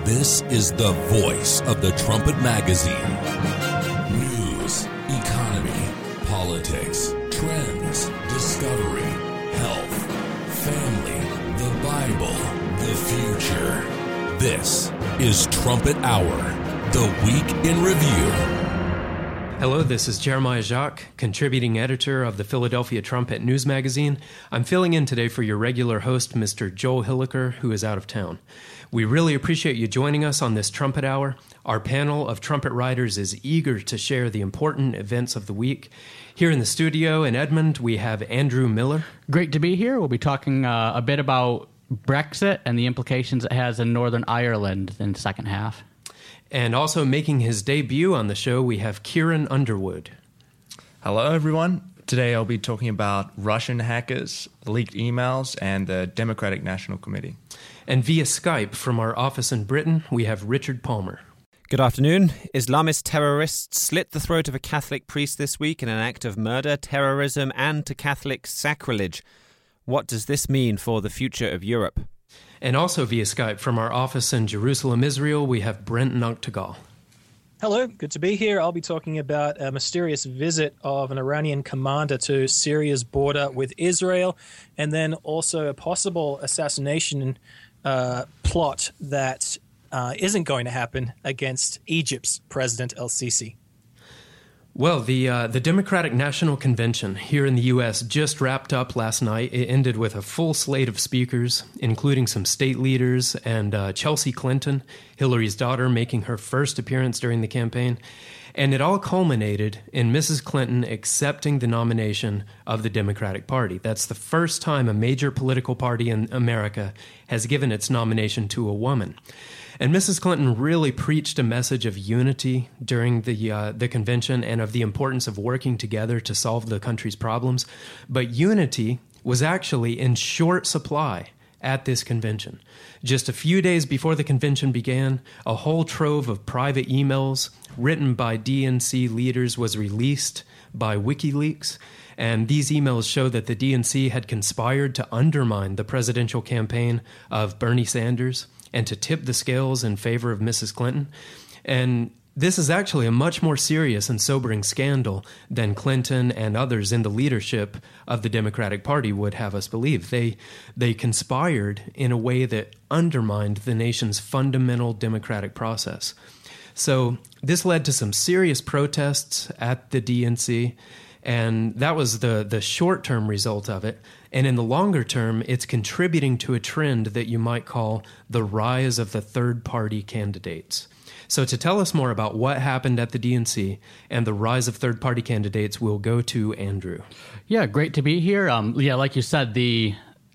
This is the voice of the Trumpet Magazine. News, economy, politics, trends, discovery, health, family, the Bible, the future. This is Trumpet Hour, the Week in Review. Hello, this is Jeremiah Jacques, contributing editor of the Philadelphia Trumpet News Magazine. I'm filling in today for your regular host, Mr. Joel Hilliker, who is out of town. We really appreciate you joining us on this Trumpet Hour. Our panel of trumpet writers is eager to share the important events of the week. Here in the studio in Edmond, we have Andrew Miller. Great to be here. We'll be talking a bit about Brexit and the implications it has in Northern Ireland in the second half. And also making his debut on the show, we have Kieran Underwood. Hello, everyone. Today I'll be talking about Russian hackers, leaked emails, and the Democratic National Committee. And via Skype from our office in Britain, we have Richard Palmer. Good afternoon. Islamist terrorists slit the throat of a Catholic priest this week in an act of murder, terrorism, and to Catholic sacrilege. What does this mean for the future of Europe? And also via Skype from our office in Jerusalem, Israel, we have Brent Noctegal. Hello, good to be here. I'll be talking about a mysterious visit of an Iranian commander to Syria's border with Israel, and then also a possible assassination plot that isn't going to happen against Egypt's President El-Sisi. Well, the Democratic National Convention here in the U.S. just wrapped up last night. It ended with a full slate of speakers, including some state leaders and Chelsea Clinton, Hillary's daughter, making her first appearance during the campaign. And it all culminated in Mrs. Clinton accepting the nomination of the Democratic Party. That's the first time a major political party in America has given its nomination to a woman. And Mrs. Clinton really preached a message of unity during the convention and of the importance of working together to solve the country's problems. But unity was actually in short supply at this convention. Just a few days before the convention began, a whole trove of private emails written by DNC leaders was released by WikiLeaks. And these emails show that the DNC had conspired to undermine the presidential campaign of Bernie Sanders and to tip the scales in favor of Mrs. Clinton. And this is actually a much more serious and sobering scandal than Clinton and others in the leadership of the Democratic Party would have us believe. They conspired in a way that undermined the nation's fundamental democratic process. So this led to some serious protests at the DNC, and that was the short-term result of it. And in the longer term, it's contributing to a trend that you might call the rise of the third-party candidates. So to tell us more about what happened at the DNC and the rise of third-party candidates, we'll go to Andrew. Yeah, great to be here. Like you said, the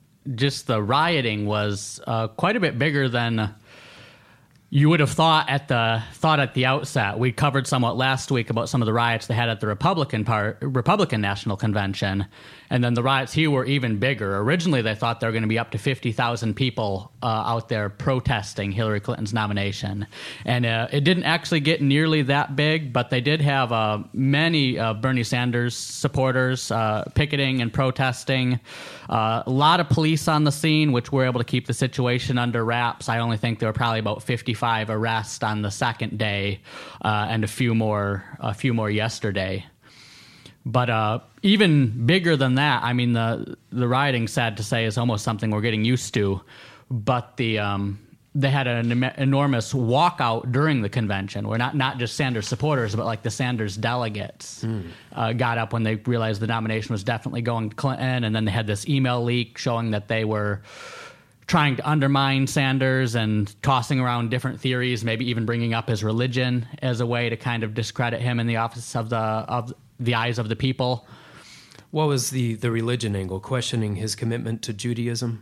rioting was quite a bit bigger than you would have thought at the outset. We covered somewhat last week about some of the riots they had at the Republican National Convention, and then the riots here were even bigger. Originally, they thought there were going to be up to 50,000 people out there protesting Hillary Clinton's nomination, and it didn't actually get nearly that big, but they did have many Bernie Sanders supporters picketing and protesting. A lot of police on the scene, which were able to keep the situation under wraps. I only think there were probably about 55 arrests on the second day, and a few more yesterday. But even bigger than that, I mean, the rioting, sad to say, is almost something we're getting used to. But they had an enormous walkout during the convention, where not just Sanders supporters, but like the Sanders delegates got up when they realized the nomination was definitely going to Clinton, and then they had this email leak showing that they were trying to undermine Sanders and tossing around different theories, maybe even bringing up his religion as a way to kind of discredit him in the office of the eyes of the people. What was the religion angle, questioning his commitment to Judaism?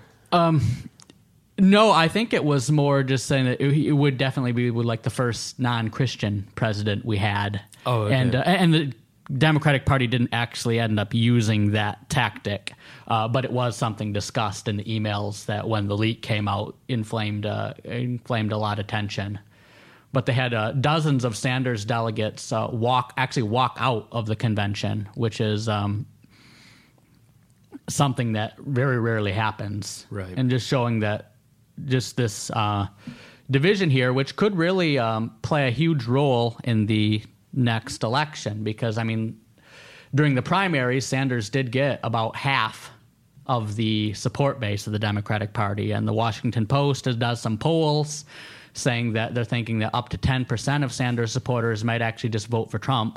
No, I think it was more just saying that it would definitely be like the first non-Christian president we had. Oh, okay. And the Democratic Party didn't actually end up using that tactic, but it was something discussed in the emails that when the leak came out inflamed a lot of tension. But they had dozens of Sanders delegates walk out of the convention, which is something that very rarely happens. Right. And just showing that just this division here, which could really play a huge role in the next election. Because, I mean, during the primaries, Sanders did get about half of the support base of the Democratic Party. And the Washington Post does some polls saying that they're thinking that up to 10% of Sanders supporters might actually just vote for Trump.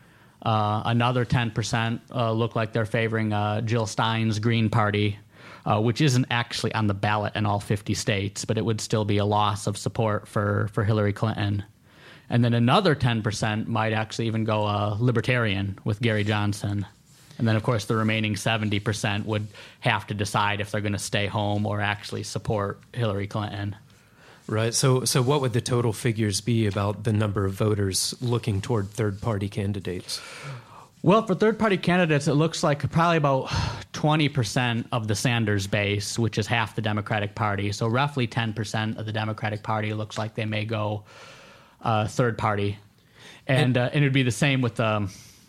Another 10% look like they're favoring Jill Stein's Green Party, which isn't actually on the ballot in all 50 states, but it would still be a loss of support for Hillary Clinton. And then another 10% might actually even go libertarian with Gary Johnson. And then, of course, the remaining 70% would have to decide if they're going to stay home or actually support Hillary Clinton. Right. So what would the total figures be about the number of voters looking toward third-party candidates? Well, for third-party candidates, it looks like probably about 20% of the Sanders base, which is half the Democratic Party. So roughly 10% of the Democratic Party looks like they may go third-party. And it would be the same with the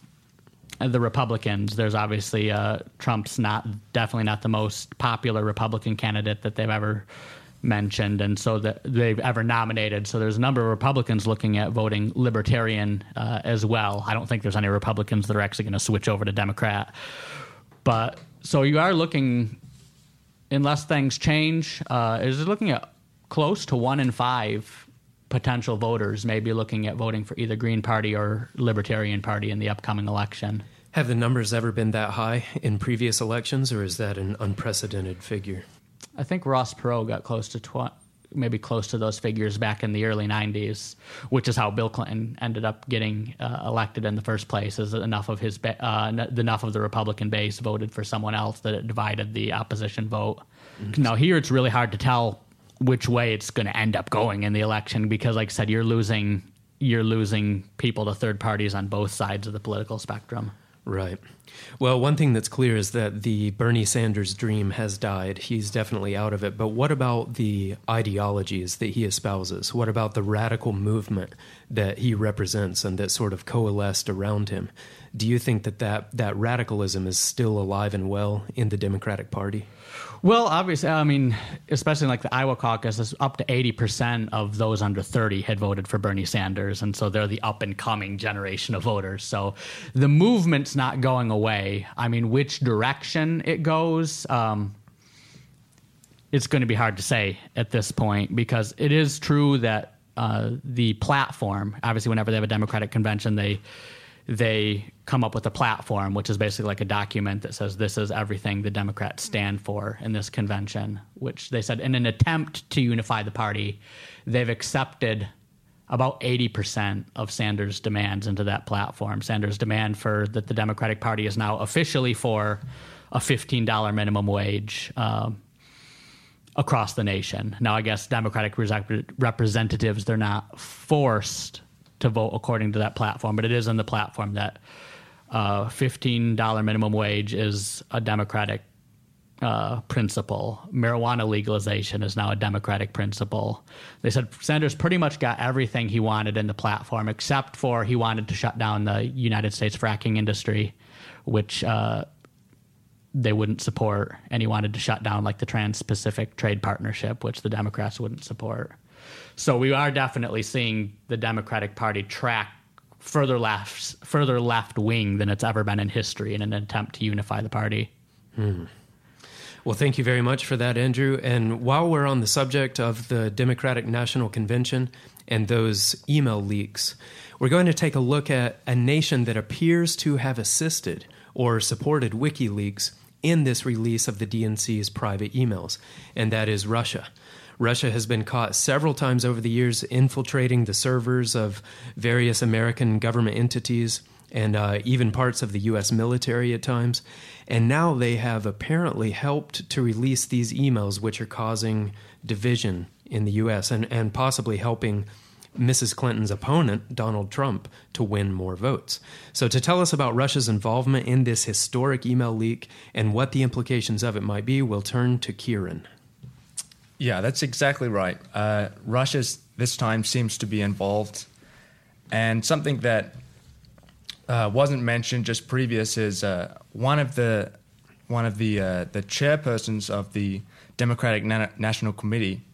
Republicans. There's obviously Trump's definitely not the most popular Republican candidate that they've ever mentioned, and so that they've ever nominated. So there's a number of Republicans looking at voting libertarian as well. I don't think there's any Republicans that are actually going to switch over to Democrat. But so you are looking, unless things change, is looking at close to 1 in 5 potential voters may be looking at voting for either Green Party or Libertarian Party in the upcoming election. Have the numbers ever been that high in previous elections, or is that an unprecedented figure? I think Ross Perot got close to maybe close to those figures back in the early 90s, which is how Bill Clinton ended up getting elected in the first place, is enough of the Republican base voted for someone else that it divided the opposition vote. Mm-hmm. Now here it's really hard to tell which way it's going to end up going in the election because, like I said, you're losing people to third parties on both sides of the political spectrum. Right. Well, one thing that's clear is that the Bernie Sanders dream has died. He's definitely out of it. But what about the ideologies that he espouses? What about the radical movement that he represents and that sort of coalesced around him? Do you think that radicalism is still alive and well in the Democratic Party? Well, obviously, I mean, especially like the Iowa caucus, up to 80% of those under 30 had voted for Bernie Sanders, and so they're the up-and-coming generation of voters. So the movement's not going away. I mean, which direction it goes, it's going to be hard to say at this point because it is true that the platform, obviously, whenever they have a Democratic convention, they come up with a platform, which is basically like a document that says this is everything the Democrats stand for in this convention, which they said in an attempt to unify the party, they've accepted about 80% of Sanders' demands into that platform. Sanders' demand for that the Democratic Party is now officially for a $15 minimum wage across the nation. Now, I guess Democratic representatives, they're not forced to vote according to that platform, but it is in the platform that $15 minimum wage is a Democratic principle. Marijuana legalization is now a Democratic principle. They said Sanders pretty much got everything he wanted in the platform, except for he wanted to shut down the United States fracking industry, which they wouldn't support, and he wanted to shut down like the Trans-Pacific Trade Partnership, which the Democrats wouldn't support. So we are definitely seeing the Democratic Party track further left wing than it's ever been in history in an attempt to unify the party. Well, thank you very much for that, Andrew. And while we're on the subject of the Democratic National Convention and those email leaks, we're going to take a look at a nation that appears to have assisted or supported WikiLeaks in this release of the DNC's private emails, and that is Russia. Russia has been caught several times over the years infiltrating the servers of various American government entities and even parts of the U.S. military at times. And now they have apparently helped to release these emails, which are causing division in the U.S. and possibly helping Mrs. Clinton's opponent, Donald Trump, to win more votes. So to tell us about Russia's involvement in this historic email leak and what the implications of it might be, we'll turn to Kieran. Yeah, that's exactly right. Russia this time seems to be involved, and something that wasn't mentioned just previous is one of the chairpersons of the Democratic National Committee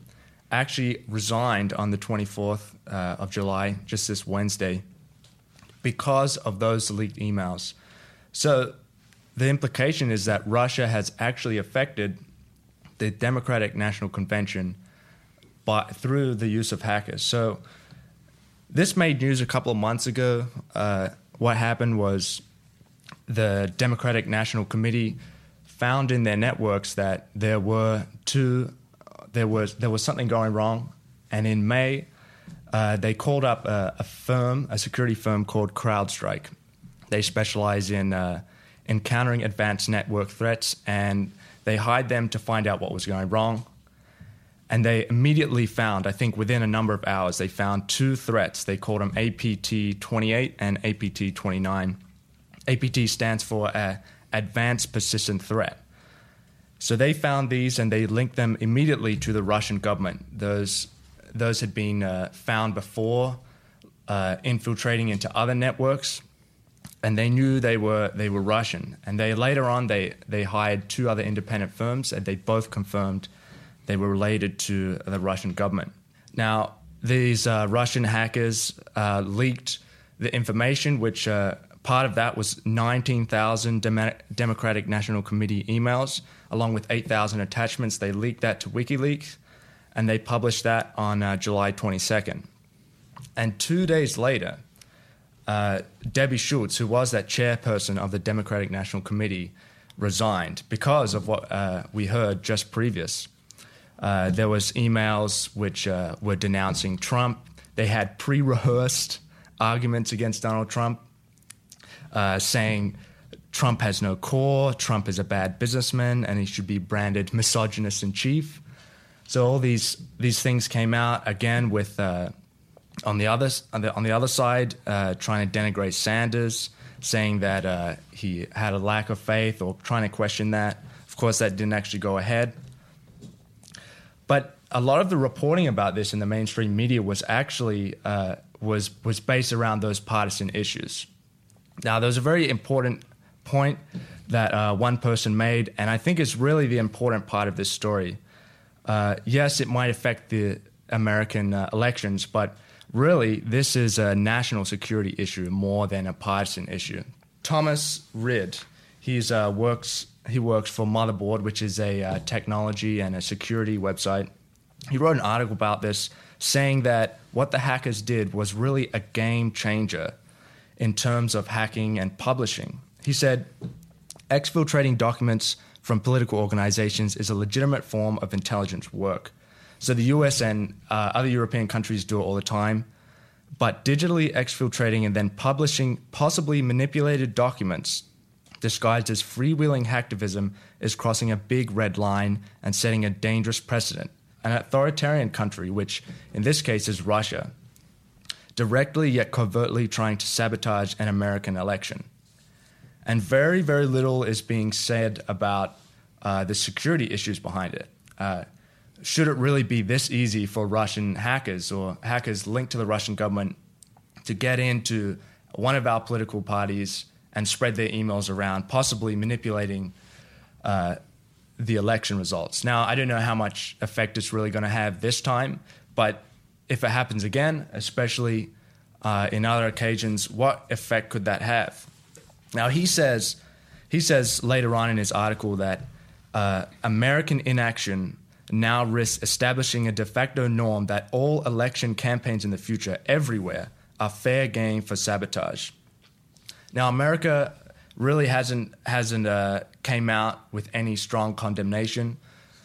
actually resigned on the 24th of July, just this Wednesday, because of those leaked emails. So the implication is that Russia has actually affected the Democratic National Convention through the use of hackers. So this made news a couple of months ago. What happened was the Democratic National Committee found in their networks that there was something going wrong, and in May they called up a security firm called CrowdStrike. They specialize in countering advanced network threats, and they hired them to find out what was going wrong. And they immediately found, I think within a number of hours, they found two threats. They called them APT-28 and APT-29. APT stands for Advanced Persistent Threat. So they found these and they linked them immediately to the Russian government. Those had been found before infiltrating into other networks, and they knew they were Russian. And later on they hired two other independent firms, and they both confirmed they were related to the Russian government. Now, these Russian hackers leaked the information, which part of that was 19,000 Democratic National Committee emails, along with 8,000 attachments. They leaked that to WikiLeaks, and they published that on July 22nd. And 2 days later, Debbie Schultz, who was that chairperson of the Democratic National Committee, resigned because of what we heard just previous. There was emails which were denouncing Trump. They had pre-rehearsed arguments against Donald Trump, saying Trump has no core, Trump is a bad businessman, and he should be branded misogynist in chief. So all these things came out again with on the other side trying to denigrate Sanders, saying that he had a lack of faith, or trying to question that. Of course, that didn't actually go ahead. But a lot of the reporting about this in the mainstream media was actually was based around those partisan issues. Now, there's a very important point that one person made, and I think it's really the important part of this story. Yes, it might affect the American elections, but really this is a national security issue more than a partisan issue. Thomas Rid, he works for Motherboard, which is a technology and a security website. He wrote an article about this, saying that what the hackers did was really a game changer in terms of hacking and publishing. He said, exfiltrating documents from political organizations is a legitimate form of intelligence work. So the US and other European countries do it all the time. But digitally exfiltrating and then publishing possibly manipulated documents disguised as freewheeling hacktivism is crossing a big red line and setting a dangerous precedent. An authoritarian country, which in this case is Russia, directly yet covertly trying to sabotage an American election. And very, very little is being said about the security issues behind it. Should it really be this easy for Russian hackers or hackers linked to the Russian government to get into one of our political parties and spread their emails around, possibly manipulating the election results? Now, I don't know how much effect it's really going to have this time, but if it happens again, especially in other occasions, what effect could that have? Now, he says later on in his article that American inaction now risks establishing a de facto norm that all election campaigns in the future, everywhere, are fair game for sabotage. Now, America really hasn't came out with any strong condemnation.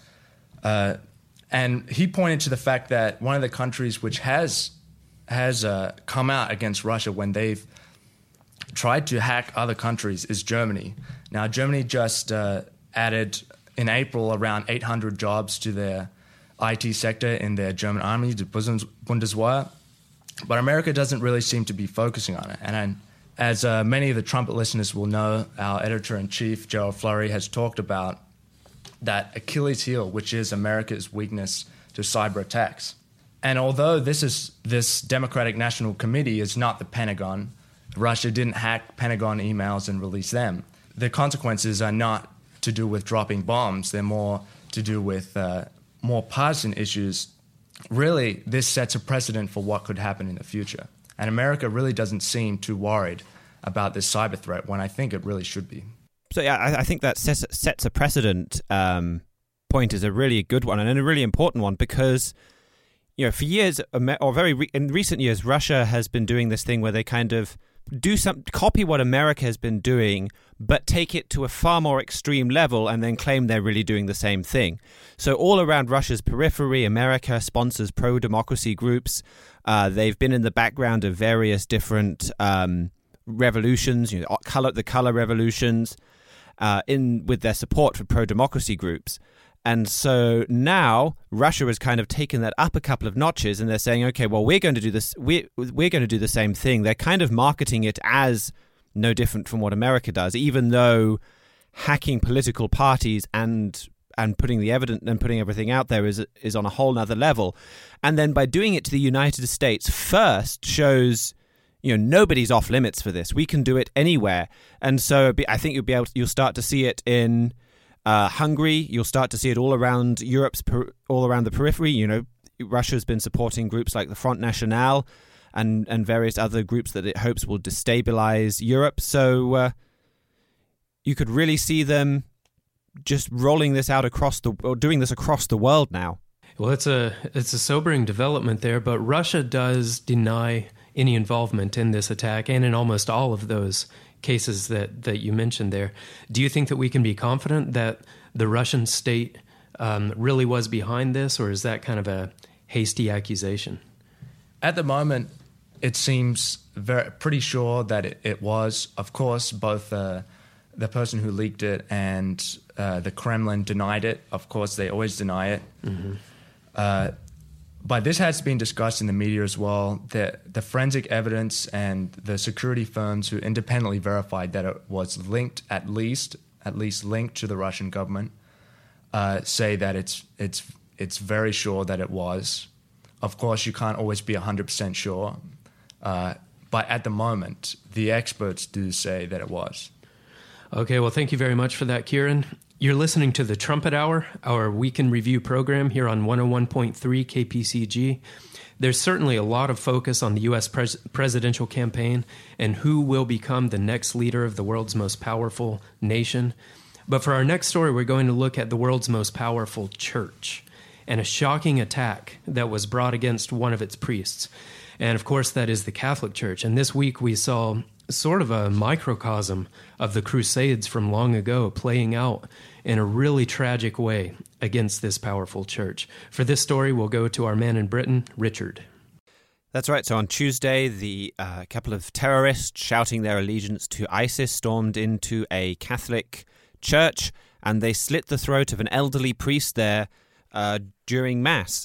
And he pointed to the fact that one of the countries which has come out against Russia when they've tried to hack other countries is Germany. Now, Germany just added in April around 800 jobs to their IT sector in their German army, the Bundeswehr. But America doesn't really seem to be focusing on it. And as many of the Trumpet listeners will know, our editor-in-chief, Gerald Flurry, has talked about that Achilles heel, which is America's weakness to cyber attacks. And although this Democratic National Committee is not the Pentagon, Russia didn't hack Pentagon emails and release them. The consequences are not to do with dropping bombs. They're more to do with more partisan issues really, this sets a precedent for what could happen in the future. And America really doesn't seem too worried about this cyber threat when I think it really should be. So yeah, I think that sets a precedent point is a really good one and a really important one because, for years, in recent years, Russia has been doing this thing where they kind of copy what America has been doing, but take it to a far more extreme level and then claim they're really doing the same thing. So all around Russia's periphery, America sponsors pro-democracy groups. They've been in the background of various different revolutions, the color revolutions, with their support for pro-democracy groups. And so now Russia has kind of taken that up a couple of notches, and they're saying, okay, well, we're going to do this. We're going to do the same thing. They're kind of marketing it as no different from what America does, even though hacking political parties and putting the evidence and putting everything out there is on a whole nother level. And then by doing it to the United States first shows, nobody's off limits for this. We can do it anywhere. And so I think you'll start to see it in Hungary. You'll start to see it all around all around the periphery. Russia's been supporting groups like the Front National and various other groups that it hopes will destabilize Europe. So you could really see them just rolling this out doing this across the world now. Well, it's a sobering development there, but Russia does deny any involvement in this attack and in almost all of those cases that you mentioned there. Do you think that we can be confident that the Russian state really was behind this, or is that kind of a hasty accusation? At the moment, it seems pretty sure that it was. Of course, both the person who leaked it and the Kremlin denied it. Of course, they always deny it. Mm-hmm. But this has been discussed in the media as well, that the forensic evidence and the security firms who independently verified that it was linked, at least linked to the Russian government, say that it's very sure that it was. Of course, you can't always be 100% sure, but at the moment, the experts do say that it was. Okay, well, thank you very much for that, Kieran. You're listening to the Trumpet Hour, our week in review program here on 101.3 KPCG. There's certainly a lot of focus on the U.S. presidential campaign and who will become the next leader of the world's most powerful nation. But for our next story, we're going to look at the world's most powerful church and a shocking attack that was brought against one of its priests. And of course, that is the Catholic Church. And this week we saw sort of a microcosm of the Crusades from long ago playing out in a really tragic way against this powerful church. For this story, we'll go to our man in Britain, Richard. That's right. So on Tuesday, the couple of terrorists shouting their allegiance to ISIS stormed into a Catholic church, and they slit the throat of an elderly priest there during Mass.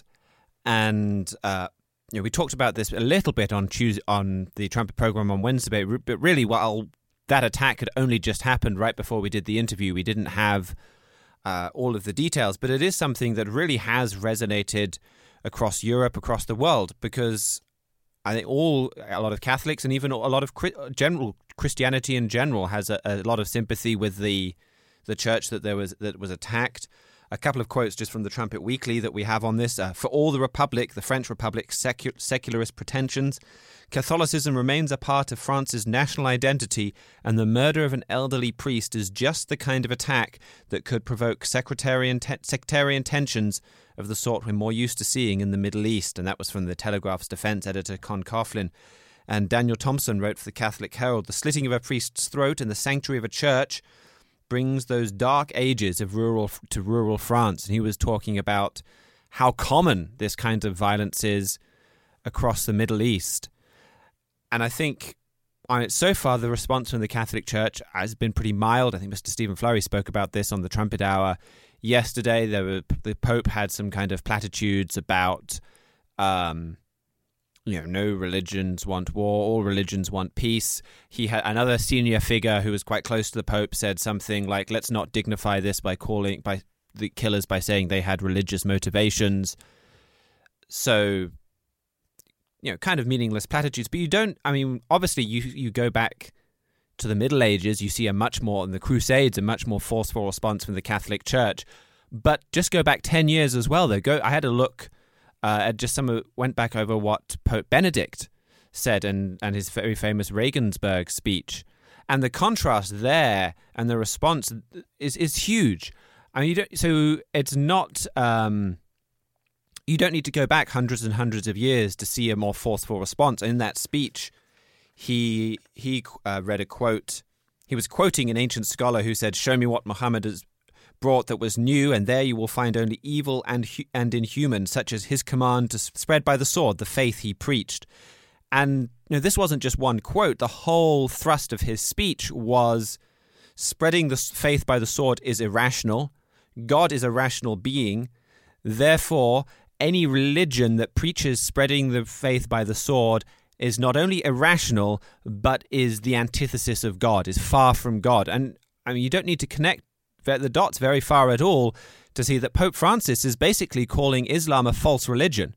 And we talked about this a little bit on the Trumpet program on Wednesday, but really, while that attack had only just happened right before we did the interview, we didn't have all of the details. But it is something that really has resonated across Europe, across the world, because I think a lot of Catholics and even a lot of general Christianity in general has a lot of sympathy with the church that was attacked. A couple of quotes just from the Trumpet Weekly that we have on this. For all the Republic, the French Republic's secularist pretensions, Catholicism remains a part of France's national identity, and the murder of an elderly priest is just the kind of attack that could provoke sectarian tensions of the sort we're more used to seeing in the Middle East. And that was from the Telegraph's defense editor, Con Coughlin. And Daniel Thompson wrote for the Catholic Herald, the slitting of a priest's throat in the sanctuary of a church brings those dark ages of rural France. And he was talking about how common this kind of violence is across the Middle East. And I think so far the response from the Catholic Church has been pretty mild. I think Mr. Stephen Flurry spoke about this on the Trumpet Hour yesterday. The Pope had some kind of platitudes about no religions want war, all religions want peace. He had another senior figure who was quite close to the Pope said something like, let's not dignify this by the killers by saying they had religious motivations. So, kind of meaningless platitudes. But obviously you go back to the Middle Ages, you see in the Crusades, a much more forceful response from the Catholic Church. But just go back 10 years as well, though. I had a look went back over what Pope Benedict said and his very famous Regensburg speech. And the contrast there and the response is huge. I mean, it's not... you don't need to go back hundreds and hundreds of years to see a more forceful response. In that speech, he read a quote. He was quoting an ancient scholar who said, "Show me what Muhammad has brought that was new, and there you will find only evil and inhuman, such as his command to spread by the sword the faith he preached." And this wasn't just one quote. The whole thrust of his speech was spreading the faith by the sword is irrational. God is a rational being. Therefore, any religion that preaches spreading the faith by the sword is not only irrational, but is the antithesis of God, is far from God. And I mean, you don't need to connect the dots very far at all to see that Pope Francis is basically calling Islam a false religion,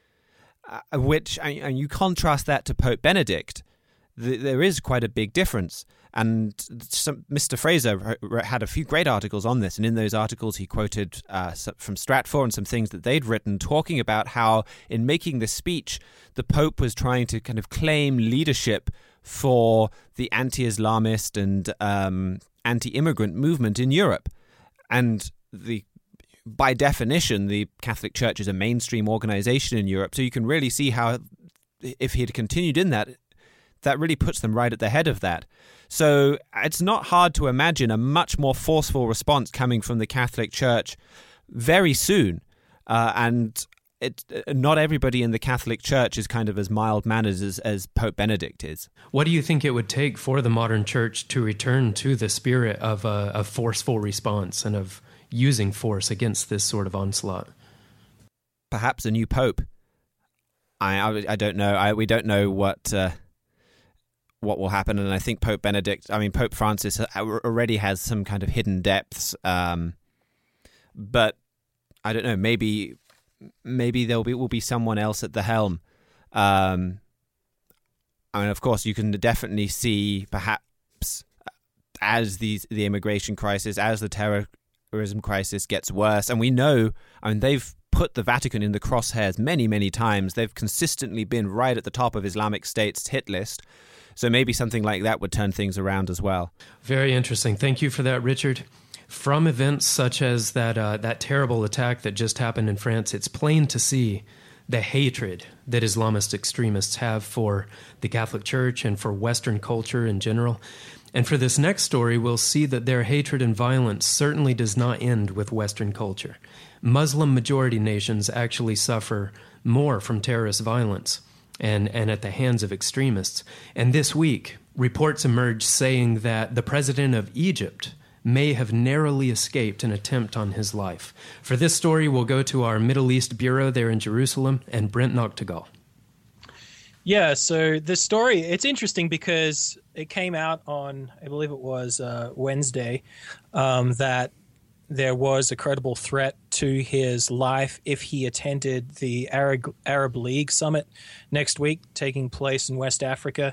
and you contrast that to Pope Benedict, there is quite a big difference. And Mr. Fraser had a few great articles on this, and in those articles he quoted from Stratfor and some things that they'd written, talking about how in making this speech, the Pope was trying to kind of claim leadership for the anti-Islamist and anti-immigrant movement in Europe. And by definition, the Catholic Church is a mainstream organization in Europe, so you can really see how, if he had continued in that really puts them right at the head of that. So it's not hard to imagine a much more forceful response coming from the Catholic Church very soon. And not everybody in the Catholic Church is kind of as mild-mannered as Pope Benedict is. What do you think it would take for the modern church to return to the spirit of a forceful response and of using force against this sort of onslaught? Perhaps a new pope. I don't know. We don't know what will happen, and I think Pope Francis already has some kind of hidden depths. But I don't know. Maybe will be someone else at the helm. I mean, of course, you can definitely see perhaps as the immigration crisis, as the terrorism crisis gets worse, and we know. I mean, they've put the Vatican in the crosshairs many, many times. They've consistently been right at the top of Islamic State's hit list. So maybe something like that would turn things around as well. Very interesting. Thank you for that, Richard. From events such as that terrible attack that just happened in France, it's plain to see the hatred that Islamist extremists have for the Catholic Church and for Western culture in general. And for this next story, we'll see that their hatred and violence certainly does not end with Western culture. Muslim-majority nations actually suffer more from terrorist violence and at the hands of extremists. And this week, reports emerged saying that the president of Egypt may have narrowly escaped an attempt on his life. For this story, we'll go to our Middle East bureau there in Jerusalem and Brent Noctegal. Yeah, so this story, it's interesting because it came out on, I believe it was Wednesday, that there was a credible threat to his life if he attended the Arab League summit next week, taking place in West Africa.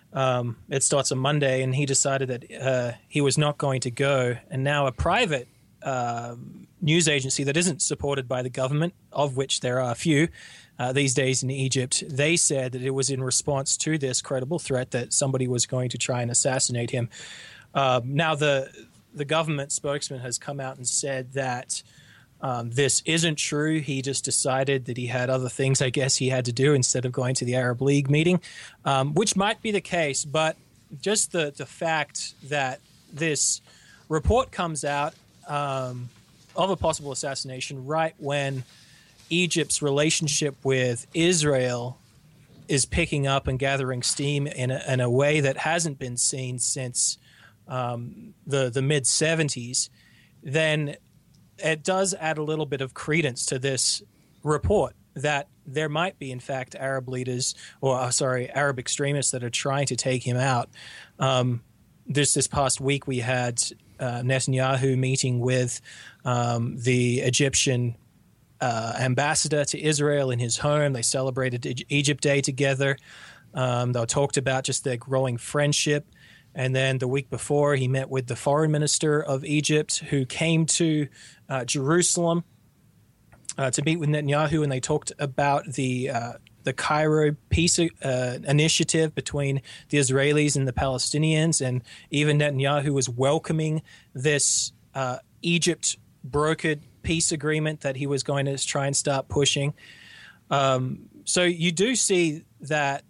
It starts on Monday, and he decided that he was not going to go. And now a private news agency that isn't supported by the government, of which there are a few these days in Egypt, they said that it was in response to this credible threat that somebody was going to try and assassinate him. Now the government spokesman has come out and said that this isn't true. He just decided that he had other things, I guess, he had to do instead of going to the Arab League meeting, which might be the case. But just the fact that this report comes out of a possible assassination right when Egypt's relationship with Israel is picking up and gathering steam in a way that hasn't been seen since the mid-'70s, then it does add a little bit of credence to this report that there might be, in fact, Arab extremists that are trying to take him out. This past week, we had Netanyahu meeting with the Egyptian ambassador to Israel in his home. They celebrated Egypt Day together. They talked about just their growing friendship. And then the week before, he met with the foreign minister of Egypt, who came to Jerusalem. to meet with Netanyahu, and they talked about the Cairo peace initiative between the Israelis and the Palestinians, and even Netanyahu was welcoming this Egypt brokered peace agreement that he was going to try and start pushing. So you do see that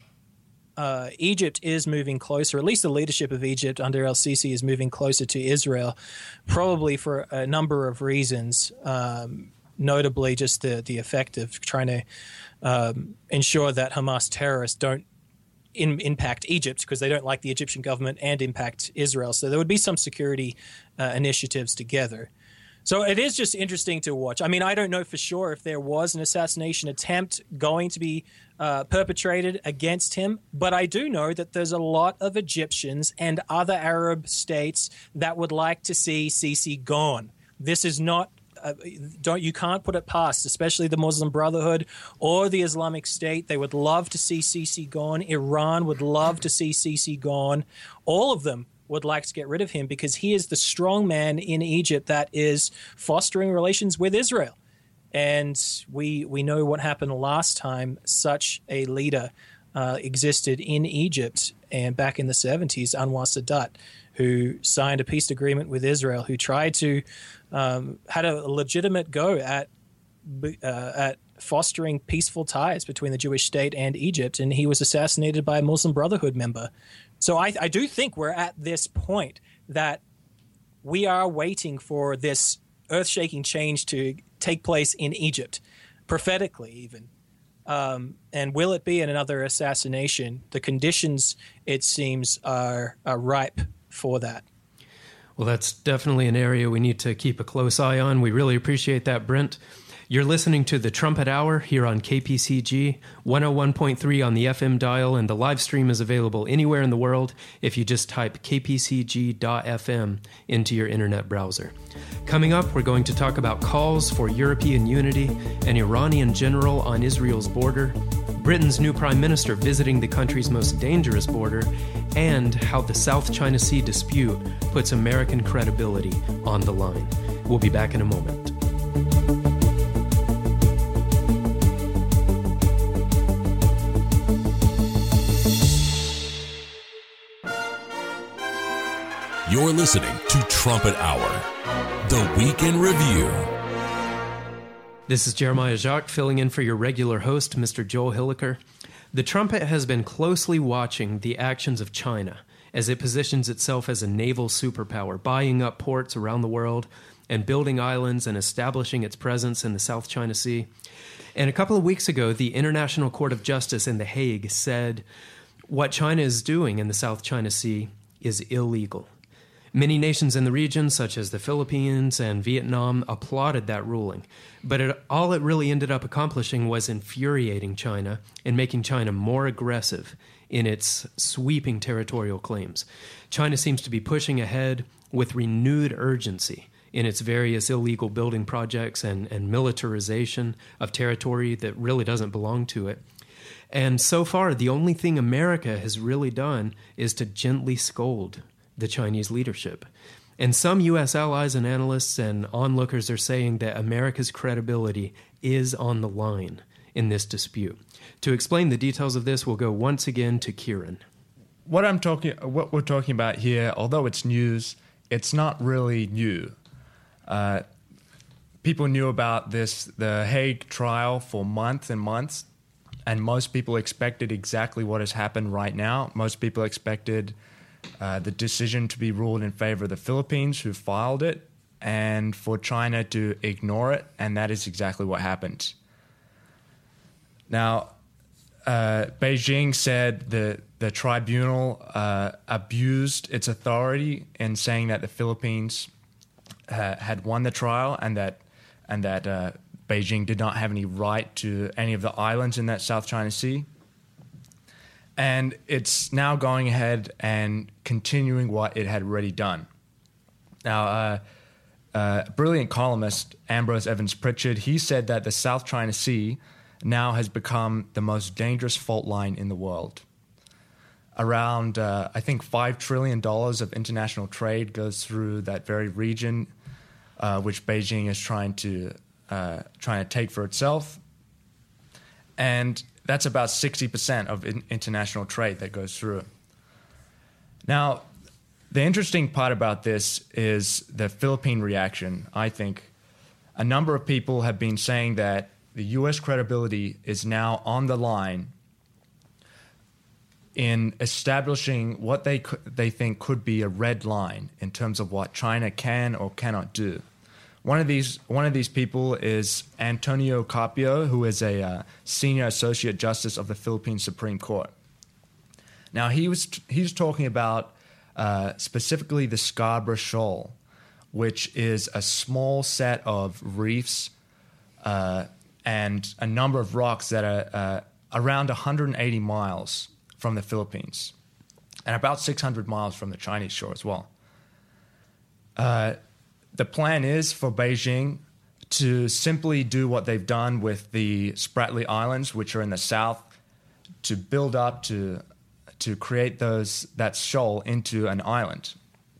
Egypt is moving closer, at least the leadership of Egypt under El-Sisi is moving closer to Israel, probably for a number of reasons, notably just the effect of trying to ensure that Hamas terrorists don't impact Egypt, because they don't like the Egyptian government, and impact Israel. So there would be some security initiatives together. So it is just interesting to watch. I mean, I don't know for sure if there was an assassination attempt going to be perpetrated against him, but I do know that there's a lot of Egyptians and other Arab states that would like to see Sisi gone. This is not you can't put it past, especially the Muslim Brotherhood or the Islamic State. They would love to see Sisi gone. Iran would love to see Sisi gone. All of them would like to get rid of him because he is the strong man in Egypt that is fostering relations with Israel. And we know what happened last time such a leader existed in Egypt, and back in the 70s, Anwar Sadat, who signed a peace agreement with Israel, who tried to had a legitimate go at fostering peaceful ties between the Jewish state and Egypt, and he was assassinated by a Muslim Brotherhood member. So I do think we're at this point that we are waiting for this earth-shaking change to take place in Egypt, prophetically even. And will it be another assassination? The conditions, it seems, are ripe for that. Well, that's definitely an area we need to keep a close eye on. We really appreciate that, Brent. You're listening to the Trumpet Hour here on KPCG, 101.3 on the FM dial, and the live stream is available anywhere in the world if you just type kpcg.fm into your internet browser. Coming up, we're going to talk about calls for European unity, an Iranian general on Israel's border, Britain's new prime minister visiting the country's most dangerous border, and how the South China Sea dispute puts American credibility on the line. We'll be back in a moment. You're listening to Trumpet Hour, the Week in Review. This is Jeremiah Jacques filling in for your regular host, Mr. Joel Hilliker. The Trumpet has been closely watching the actions of China as it positions itself as a naval superpower, buying up ports around the world and building islands and establishing its presence in the South China Sea. And a couple of weeks ago, the International Court of Justice in The Hague said what China is doing in the South China Sea is illegal. Many nations in the region, such as the Philippines and Vietnam, applauded that ruling. But all it really ended up accomplishing was infuriating China and making China more aggressive in its sweeping territorial claims. China seems to be pushing ahead with renewed urgency in its various illegal building projects and militarization of territory that really doesn't belong to it. And so far, the only thing America has really done is to gently scold the Chinese leadership. And some U.S. allies and analysts and onlookers are saying that America's credibility is on the line in this dispute. To explain the details of this, we'll go once again to Kieran. What we're talking about here, although it's news, it's not really new. People knew about the Hague trial for months and months, and most people expected exactly what has happened right now. Most people expected the decision to be ruled in favor of the Philippines, who filed it, and for China to ignore it, and that is exactly what happened. Now, Beijing said the tribunal abused its authority in saying that the Philippines had won the trial, and that Beijing did not have any right to any of the islands in that South China Sea. And it's now going ahead and continuing what it had already done. Now, brilliant columnist Ambrose Evans Pritchard, he said that the South China Sea now has become the most dangerous fault line in the world. Around, I think, $5 trillion of international trade goes through that very region, which Beijing is trying to trying to take for itself. And that's about 60% of international trade that goes through. Now, the interesting part about this is the Philippine reaction. I think a number of people have been saying that the U.S. credibility is now on the line in establishing what they think could be a red line in terms of what China can or cannot do. One of these people is Antonio Carpio, who is a senior associate justice of the Philippine Supreme Court. Now he was talking about specifically the Scarborough Shoal, which is a small set of reefs and a number of rocks that are around 180 miles from the Philippines and about 600 miles from the Chinese shore as well. The plan is for Beijing to simply do what they've done with the Spratly Islands, which are in the south, to build up to create that shoal into an island.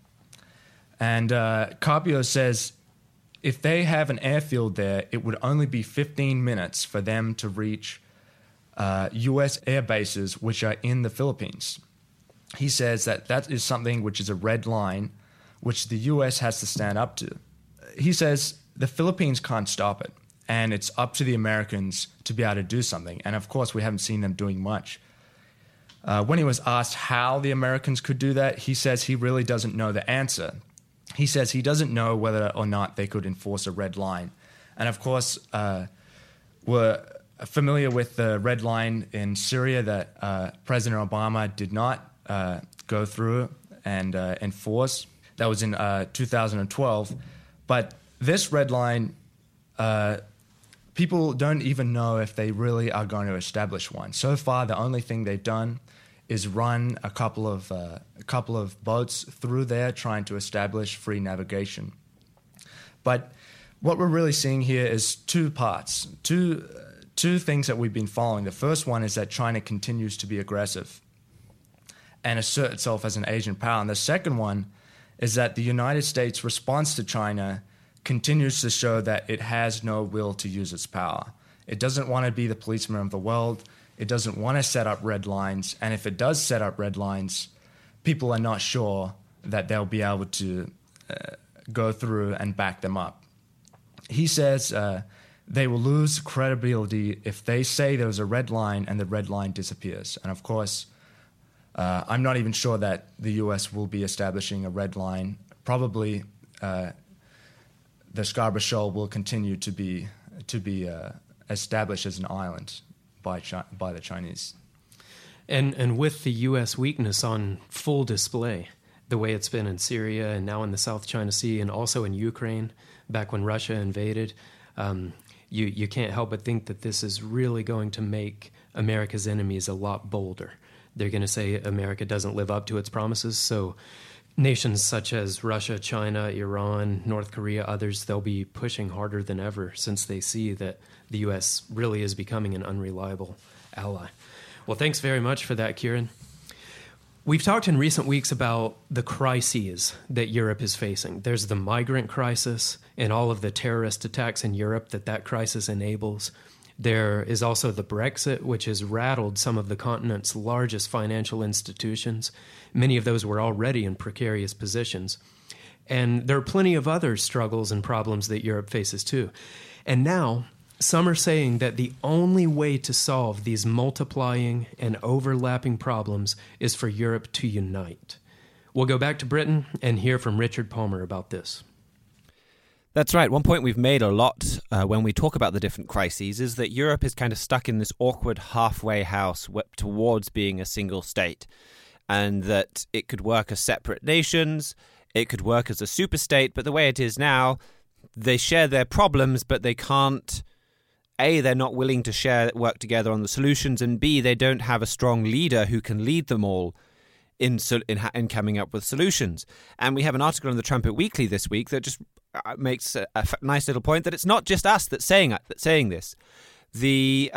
And Carpio says if they have an airfield there, it would only be 15 minutes for them to reach U.S. air bases which are in the Philippines. He says that is something which is a red line which the U.S. has to stand up to. He says the Philippines can't stop it, and it's up to the Americans to be able to do something. And, of course, we haven't seen them doing much. When he was asked how the Americans could do that, he says he really doesn't know the answer. He says he doesn't know whether or not they could enforce a red line. And, of course, we're familiar with the red line in Syria that President Obama did not go through and enforce. That was in 2012. But this red line, people don't even know if they really are going to establish one. So far, the only thing they've done is run a couple of boats through there trying to establish free navigation. But what we're really seeing here is two parts, two things that we've been following. The first one is that China continues to be aggressive and assert itself as an Asian power. And the second one is that the United States' response to China continues to show that it has no will to use its power. It doesn't want to be the policeman of the world. It doesn't want to set up red lines. And if it does set up red lines, people are not sure that they'll be able to go through and back them up. He says they will lose credibility if they say there's a red line and the red line disappears. And of course, I'm not even sure that the U.S. will be establishing a red line. Probably the Scarborough Shoal will continue to be established as an island by the Chinese. And with the U.S. weakness on full display, the way it's been in Syria and now in the South China Sea and also in Ukraine, back when Russia invaded, you can't help but think that this is really going to make America's enemies a lot bolder. They're going to say America doesn't live up to its promises, so nations such as Russia, China, Iran, North Korea, others, they'll be pushing harder than ever since they see that the U.S. really is becoming an unreliable ally. Well, thanks very much for that, Kieran. We've talked in recent weeks about the crises that Europe is facing. There's the migrant crisis and all of the terrorist attacks in Europe that crisis enables. There is also the Brexit, which has rattled some of the continent's largest financial institutions. Many of those were already in precarious positions. And there are plenty of other struggles and problems that Europe faces too. And now, some are saying that the only way to solve these multiplying and overlapping problems is for Europe to unite. We'll go back to Britain and hear from Richard Palmer about this. That's right. One point we've made a lot when we talk about the different crises is that Europe is kind of stuck in this awkward halfway house towards being a single state, and that it could work as separate nations, it could work as a superstate, but the way it is now, they share their problems, but they can't. A, they're not willing to work together on the solutions, and B, they don't have a strong leader who can lead them all in coming up with solutions. And we have an article in the Trumpet Weekly this week that just makes a nice little point that it's not just us that's saying this. The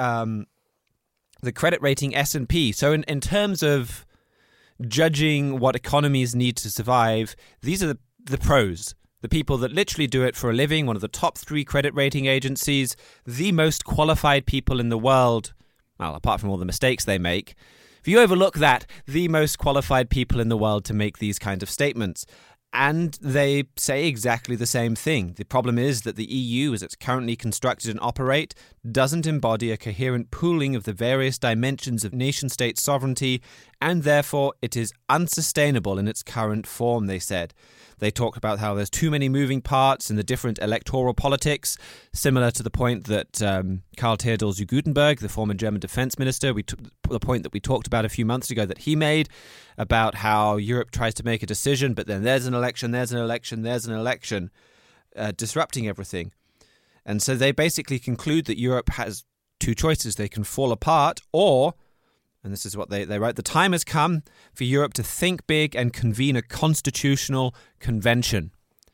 credit rating S&P. So in terms of judging what economies need to survive, these are the pros. the people that literally do it for a living, one of the top 3 credit rating agencies, the most qualified people in the world, well, apart from all the mistakes they make, if you overlook that, the most qualified people in the world to make these kind of statements. And they say exactly the same thing. The problem is that the EU, as it's currently constructed and operate, doesn't embody a coherent pooling of the various dimensions of nation-state sovereignty, and therefore it is unsustainable in its current form, they said. They talked about how there's too many moving parts in the different electoral politics, similar to the point that Karl Theodor zu Guttenberg, the former German defense minister, the point that we talked about a few months ago that he made about how Europe tries to make a decision, but then there's an election, disrupting everything. And so they basically conclude that Europe has 2 choices. They can fall apart or, and this is what they write, the time has come for Europe to think big and convene a constitutional convention.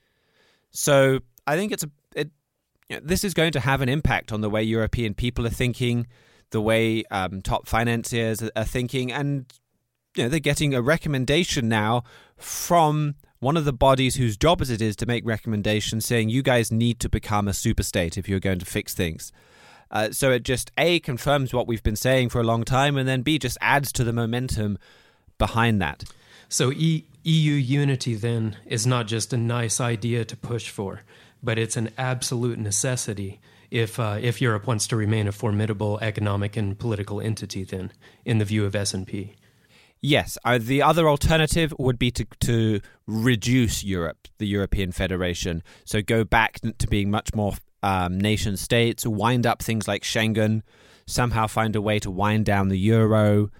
So I think this is going to have an impact on the way European people are thinking, the way top financiers are thinking, and they're getting a recommendation now from one of the bodies whose job it is to make recommendations saying you guys need to become a superstate if you're going to fix things. So it just, A, confirms what we've been saying for a long time, and then B, just adds to the momentum behind that. So EU unity, then, is not just a nice idea to push for, but it's an absolute necessity if Europe wants to remain a formidable economic and political entity, then, in the view of S&P. Yes. The other alternative would be to reduce Europe, the European Federation, so go back to being much more nation states, wind up things like Schengen, somehow find a way to wind down the euro.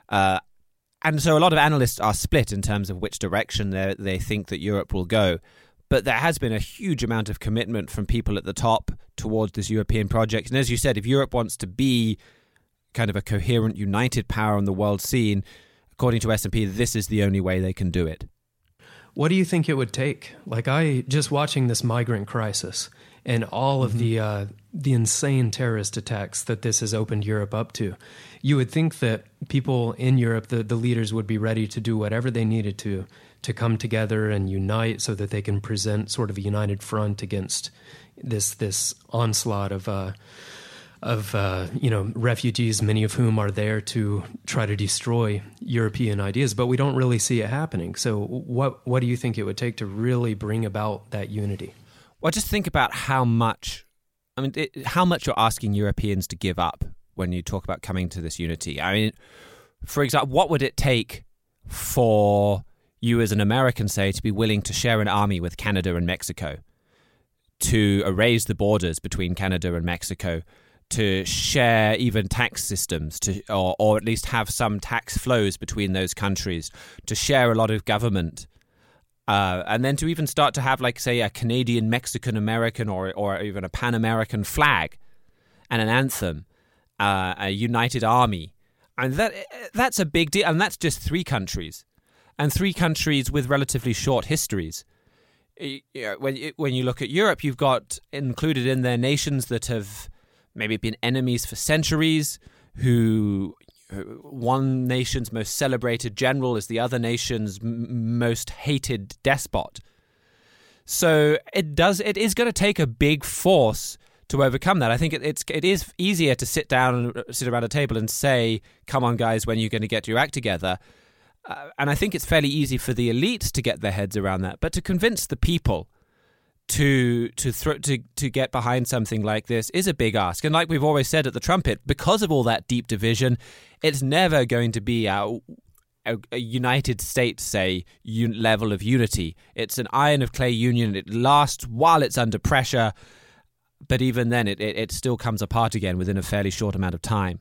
And so a lot of analysts are split in terms of which direction they think that Europe will go. But there has been a huge amount of commitment from people at the top towards this European project. And as you said, if Europe wants to be kind of a coherent, united power on the world scene, according to S&P, this is the only way they can do it. What do you think it would take? Just watching this migrant crisis and all of the insane terrorist attacks that this has opened Europe up to, you would think that people in Europe, the leaders, would be ready to do whatever they needed to come together and unite so that they can present sort of a united front against this onslaught of refugees, many of whom are there to try to destroy European ideas, but we don't really see it happening. So what do you think it would take to really bring about that unity? Well, just think about how much you're asking Europeans to give up when you talk about coming to this unity. I mean, for example, what would it take for you as an American, say, to be willing to share an army with Canada and Mexico, to erase the borders between Canada and Mexico, to share even tax systems, or at least have some tax flows between those countries, to share a lot of government, and then to even start to have, like, say, a Canadian, Mexican-American, or even a Pan-American flag and an anthem, a united army. And that's a big deal, and that's just 3 countries, and 3 countries with relatively short histories. When you look at Europe, you've got included in there nations that have maybe been enemies for centuries, who one nation's most celebrated general is the other nation's most hated despot. So it is going to take a big force to overcome that. I think it is easier to sit around a table and say, come on guys, when are you going to get your act together? And I think it's fairly easy for the elites to get their heads around that, but to convince the people to get behind something like this is a big ask. And like we've always said at the Trumpet, because of all that deep division, it's never going to be a United States, say, level of unity. It's an iron of clay union. It lasts while it's under pressure, but even then it still comes apart again within a fairly short amount of time.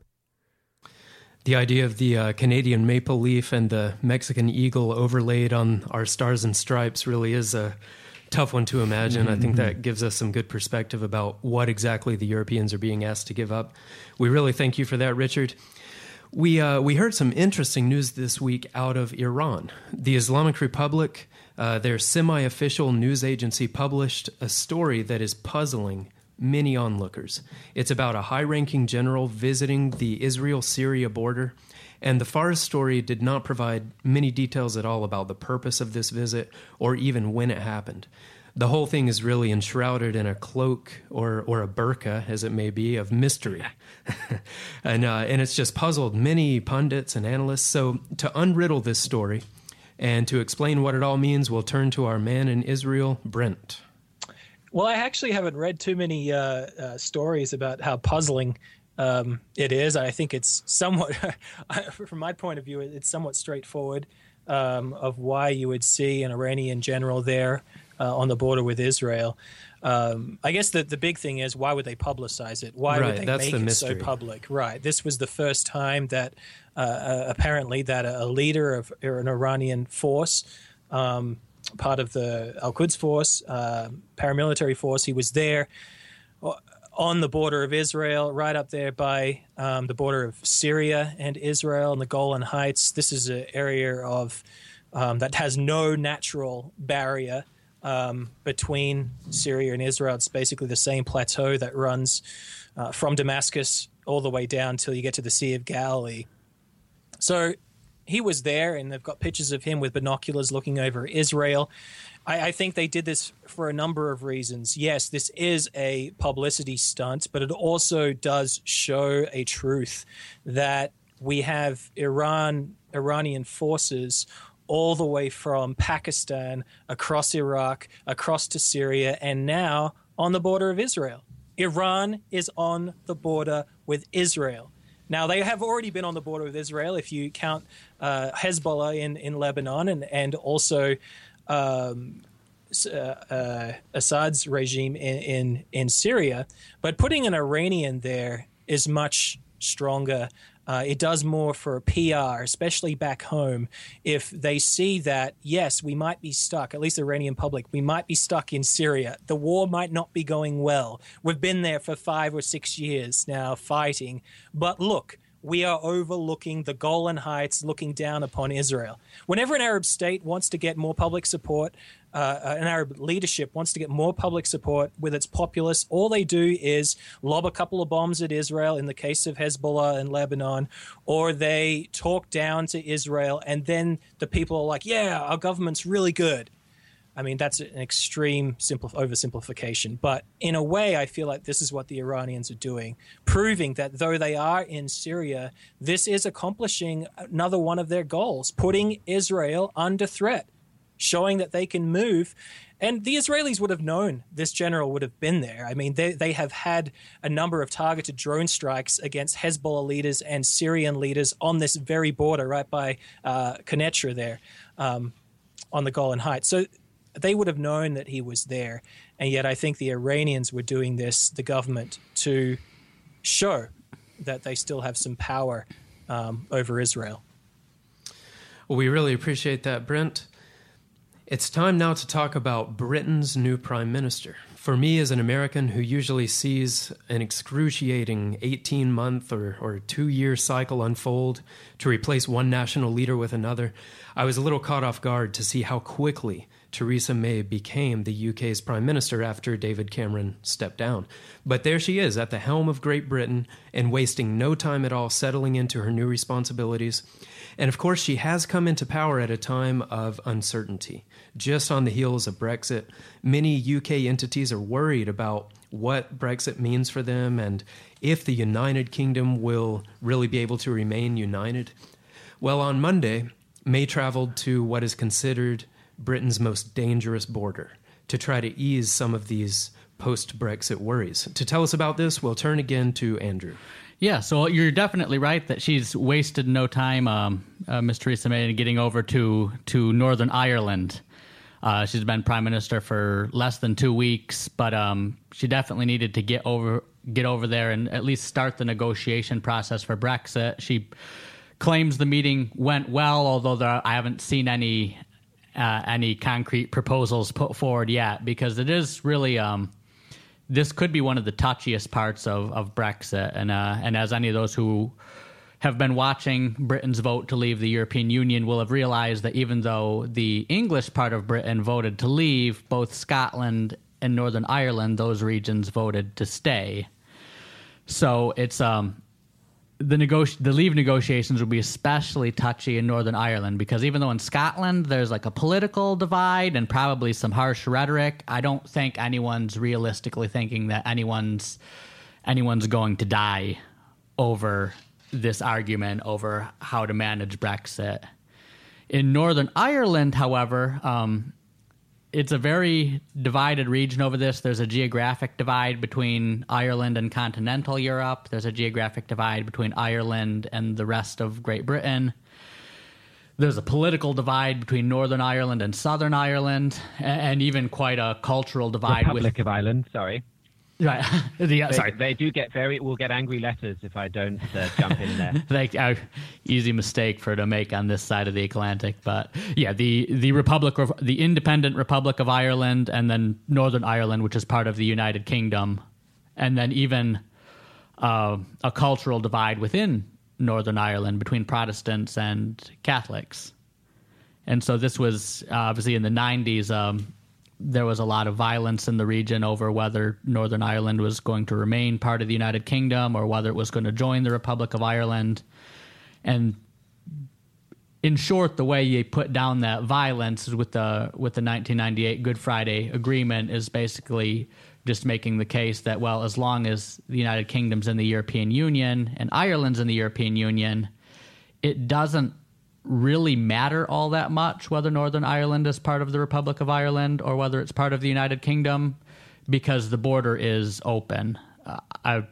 The idea of the Canadian maple leaf and the Mexican eagle overlaid on our stars and stripes really is a tough one to imagine. I think that gives us some good perspective about what exactly the Europeans are being asked to give up. We really thank you for that, Richard. We heard some interesting news this week out of Iran. The Islamic Republic, their semi-official news agency, published a story that is puzzling many onlookers. It's about a high-ranking general visiting the Israel-Syria border, and the Fars story did not provide many details at all about the purpose of this visit or even when it happened. The whole thing is really enshrouded in a cloak or a burqa, as it may be, of mystery. and it's just puzzled many pundits and analysts. So to unriddle this story and to explain what it all means, we'll turn to our man in Israel, Brent. Well, I actually haven't read too many stories about how puzzling it is. I think it's somewhat, from my point of view, it's somewhat straightforward of why you would see an Iranian general there on the border with Israel. I guess the big thing is, why would they publicize it? Why would they make it so public? Right. This was the first time that apparently that a leader of an Iranian force, part of the Al-Quds force, paramilitary force, he was there on the border of Israel, right up there by the border of Syria and Israel and the Golan Heights. This is an area of that has no natural barrier between Syria and Israel. It's basically the same plateau that runs from Damascus all the way down till you get to the Sea of Galilee. So he was there, and they've got pictures of him with binoculars looking over Israel. I think they did this for a number of reasons. Yes, this is a publicity stunt, but it also does show a truth that we have Iranian forces all the way from Pakistan, across Iraq, across to Syria, and now on the border of Israel. Iran is on the border with Israel. Now, they have already been on the border with Israel, if you count Hezbollah in Lebanon and also Assad's regime in Syria. But putting an Iranian there is much stronger. It does more for PR, especially back home, if they see that, yes, we might be stuck, at least the Iranian public, we might be stuck in Syria. The war might not be going well. We've been there for 5 or 6 years now fighting. But look, we are overlooking the Golan Heights, looking down upon Israel. Whenever an Arab state wants to get more public support, an Arab leadership wants to get more public support with its populace, all they do is lob a couple of bombs at Israel in the case of Hezbollah and Lebanon, or they talk down to Israel, and then the people are like, yeah, our government's really good. I mean, that's an extreme oversimplification. But in a way, I feel like this is what the Iranians are doing, proving that though they are in Syria, this is accomplishing another one of their goals, putting Israel under threat, showing that they can move. And the Israelis would have known this general would have been there. I mean, they have had a number of targeted drone strikes against Hezbollah leaders and Syrian leaders on this very border right by Quneitra there on the Golan Heights. So they would have known that he was there. And yet I think the Iranians were doing this, the government, to show that they still have some power over Israel. Well, we really appreciate that, Brent. It's time now to talk about Britain's new prime minister. For me, as an American who usually sees an excruciating 18-month or 2-year cycle unfold to replace one national leader with another, I was a little caught off guard to see how quickly Theresa May became the UK's prime minister after David Cameron stepped down. But there she is at the helm of Great Britain and wasting no time at all settling into her new responsibilities. And of course, she has come into power at a time of uncertainty. Just on the heels of Brexit, many UK entities are worried about what Brexit means for them and if the United Kingdom will really be able to remain united. Well, on Monday, May traveled to what is considered Britain's most dangerous border to try to ease some of these post-Brexit worries. To tell us about this, we'll turn again to Andrew. Yeah, so you're definitely right that she's wasted no time, Ms. Theresa May, in getting over to Northern Ireland. She's been prime minister for less than 2 weeks, but she definitely needed to get over there and at least start the negotiation process for Brexit. She claims the meeting went well, although I haven't seen any concrete proposals put forward yet, because it is really this could be one of the touchiest parts of Brexit. And as any of those who have been watching Britain's vote to leave the European Union will have realized that even though the English part of Britain voted to leave, both Scotland and Northern Ireland, those regions voted to stay. So it's the leave negotiations will be especially touchy in Northern Ireland, because even though in Scotland there's like a political divide and probably some harsh rhetoric, I don't think anyone's realistically thinking that anyone's going to die over this argument over how to manage Brexit. In Northern Ireland, however, it's a very divided region over this. There's a geographic divide between Ireland and continental Europe. There's a geographic divide between Ireland and the rest of Great Britain. There's a political divide between Northern Ireland and Southern Ireland, and even quite a cultural divide. Republic of Ireland, sorry. Right. They do get will get angry letters if I don't jump in there. Easy mistake to make on this side of the Atlantic, but yeah, the independent Republic of Ireland, and then Northern Ireland, which is part of the United Kingdom, and then even a cultural divide within Northern Ireland between Protestants and Catholics. And so this was obviously in the 90s. There was a lot of violence in the region over whether Northern Ireland was going to remain part of the United Kingdom or whether it was going to join the Republic of Ireland. And in short, the way you put down that violence with the 1998 Good Friday Agreement is basically just making the case that, well, as long as the United Kingdom's in the European Union and Ireland's in the European Union, it doesn't really matter all that much whether Northern Ireland is part of the Republic of Ireland or whether it's part of the United Kingdom, because the border is open. I've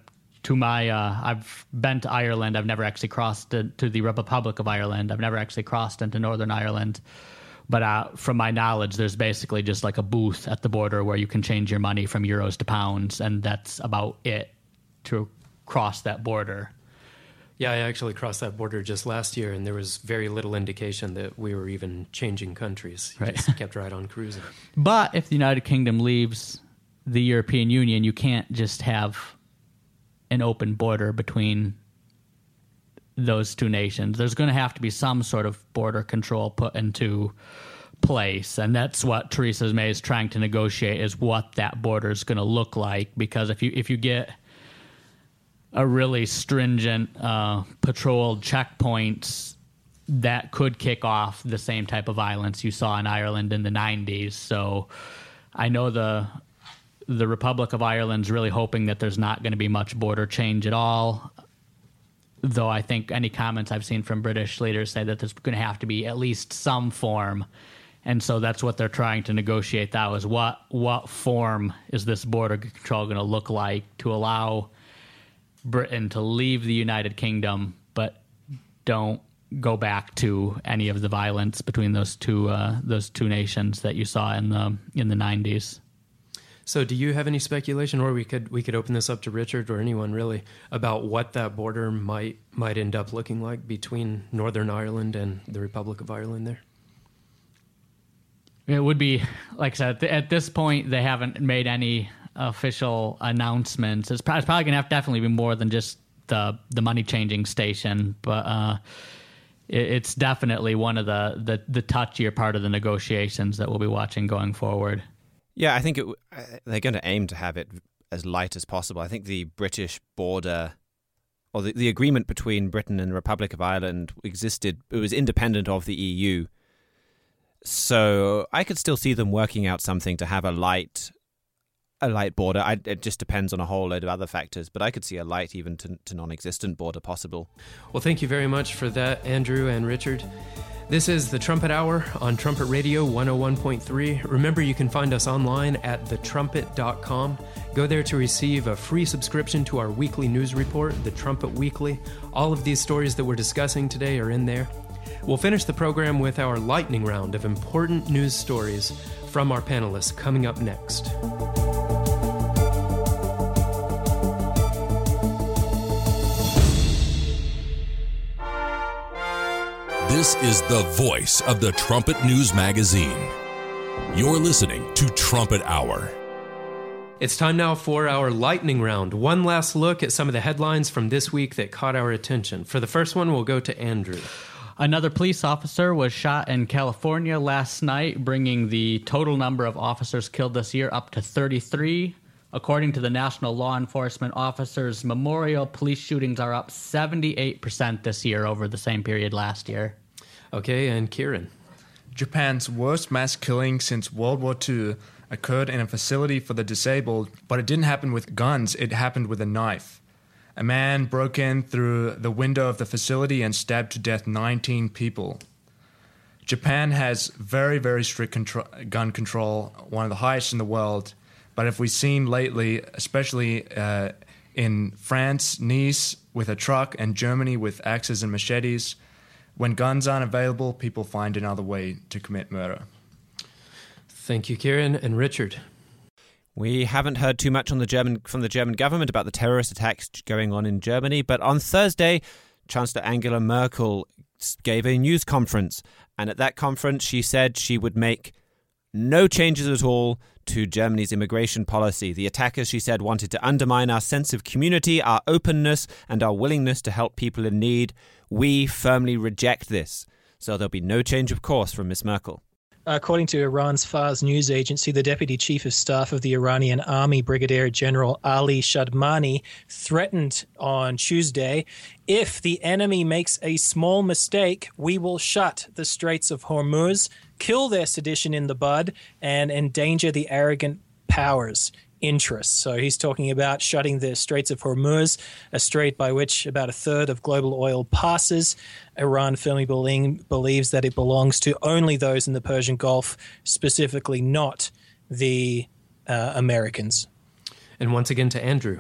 been to Ireland. I've never actually crossed to the Republic of Ireland. I've never actually crossed into Northern Ireland. But from my knowledge, there's basically just like a booth at the border where you can change your money from euros to pounds, and that's about it to cross that border. Yeah, I actually crossed that border just last year, and there was very little indication that we were even changing countries. You just kept right on cruising. But if the United Kingdom leaves the European Union, you can't just have an open border between those two nations. There's going to have to be some sort of border control put into place, and that's what Theresa May is trying to negotiate, is what that border is going to look like. Because if you get a really stringent patrolled checkpoints, that could kick off the same type of violence you saw in Ireland in the 90s. So I know the Republic of Ireland's really hoping that there's not going to be much border change at all, though I think any comments I've seen from British leaders say that there's going to have to be at least some form. And so that's what they're trying to negotiate now, is what form is this border control going to look like to allow Britain to leave the United Kingdom, but don't go back to any of the violence between those two nations that you saw in the 90s. So, do you have any speculation, or we could open this up to Richard or anyone really, about what that border might end up looking like between Northern Ireland and the Republic of Ireland there? It would be, like I said, at this point they haven't made any official announcements. It's probably going to have definitely be more than just the money changing station, but it's definitely one of the touchier part of the negotiations that we'll be watching going forward. Yeah, I think they're going to aim to have it as light as possible. I think the British border, or the agreement between Britain and the Republic of Ireland existed. It was independent of the EU, so I could still see them working out something to have a light border. It just depends on a whole load of other factors, but I could see a light, even to non-existent border possible. Well, thank you very much for that, Andrew and Richard. This is the Trumpet Hour on Trumpet Radio 101.3. Remember, you can find us online at thetrumpet.com. Go there to receive a free subscription to our weekly news report, The Trumpet Weekly. All of these stories that we're discussing today are in there. We'll finish the program with our lightning round of important news stories from our panelists coming up next. This is the voice of the Trumpet News Magazine. You're listening to Trumpet Hour. It's time now for our lightning round. One last look at some of the headlines from this week that caught our attention. For the first one, we'll go to Andrew. Another police officer was shot in California last night, bringing the total number of officers killed this year up to 33. According to the National Law Enforcement Officers Memorial, police shootings are up 78% this year over the same period last year. Okay, and Kieran. Japan's worst mass killing since World War II occurred in a facility for the disabled, but it didn't happen with guns, it happened with a knife. A man broke in through the window of the facility and stabbed to death 19 people. Japan has very, very strict gun control, one of the highest in the world. But if we've seen lately, especially in France, Nice with a truck, and Germany with axes and machetes, when guns aren't available, people find another way to commit murder. Thank you, Kieran. And Richard. We haven't heard too much from the German government about the terrorist attacks going on in Germany, but on Thursday, Chancellor Angela Merkel gave a news conference, and at that conference she said she would make no changes at all to Germany's immigration policy. The attackers, she said, wanted to undermine our sense of community, our openness, and our willingness to help people in need. We firmly reject this. So there'll be no change of course from Ms. Merkel. According to Iran's Fars news agency, the Deputy Chief of Staff of the Iranian Army, Brigadier General Ali Shadmani, threatened on Tuesday, if the enemy makes a small mistake, we will shut the Straits of Hormuz, kill their sedition in the bud, and endanger the arrogant powers' interests. So he's talking about shutting the Straits of Hormuz, a strait by which about a third of global oil passes. Iran firmly believes that it belongs to only those in the Persian Gulf, specifically not the Americans. And once again to Andrew.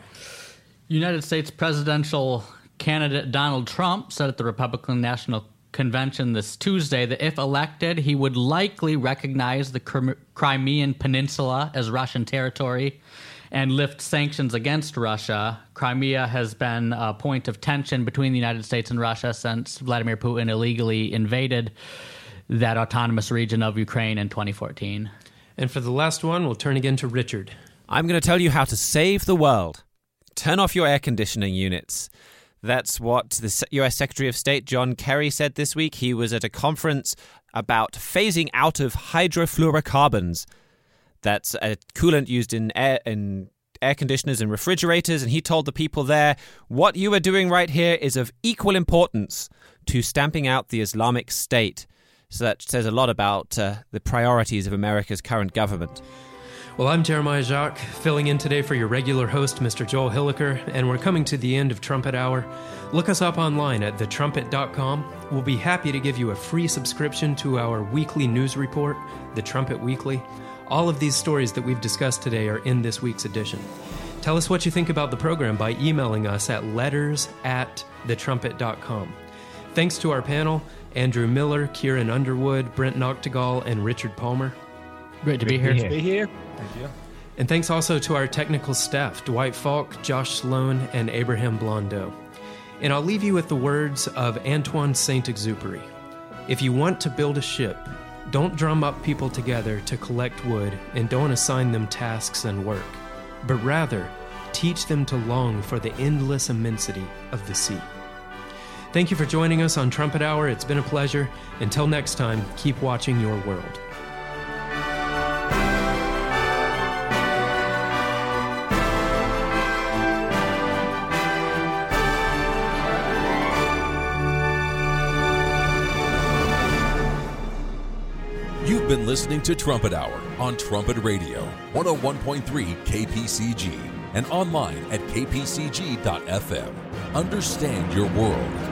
United States presidential candidate Donald Trump said at the Republican National Convention this Tuesday that if elected, he would likely recognize the Crimean Peninsula as Russian territory and lift sanctions against Russia. Crimea has been a point of tension between the United States and Russia since Vladimir Putin illegally invaded that autonomous region of Ukraine in 2014. And for the last one, we'll turn again to Richard. I'm going to tell you how to save the world. Turn off your air conditioning units. That's what the U.S. Secretary of State John Kerry said this week. He was at a conference about phasing out of hydrofluorocarbons. That's a coolant used in air conditioners and refrigerators. And he told the people there, what you are doing right here is of equal importance to stamping out the Islamic State. So that says a lot about the priorities of America's current government. Well, I'm Jeremiah Jacques, filling in today for your regular host, Mr. Joel Hilliker, and we're coming to the end of Trumpet Hour. Look us up online at thetrumpet.com. We'll be happy to give you a free subscription to our weekly news report, The Trumpet Weekly. All of these stories that we've discussed today are in this week's edition. Tell us what you think about the program by emailing us at letters@thetrumpet.com. Thanks to our panel, Andrew Miller, Kieran Underwood, Brent Noctegal, and Richard Palmer. Great to be here. Be here. Thank you. And thanks also to our technical staff, Dwight Falk, Josh Sloan, and Abraham Blondeau. And I'll leave you with the words of Antoine Saint-Exupéry. If you want to build a ship, don't drum up people together to collect wood and don't assign them tasks and work, but rather teach them to long for the endless immensity of the sea. Thank you for joining us on Trumpet Hour. It's been a pleasure. Until next time, keep watching your world. You've been listening to Trumpet Hour on Trumpet Radio, 101.3 KPCG, and online at kpcg.fm. Understand your world.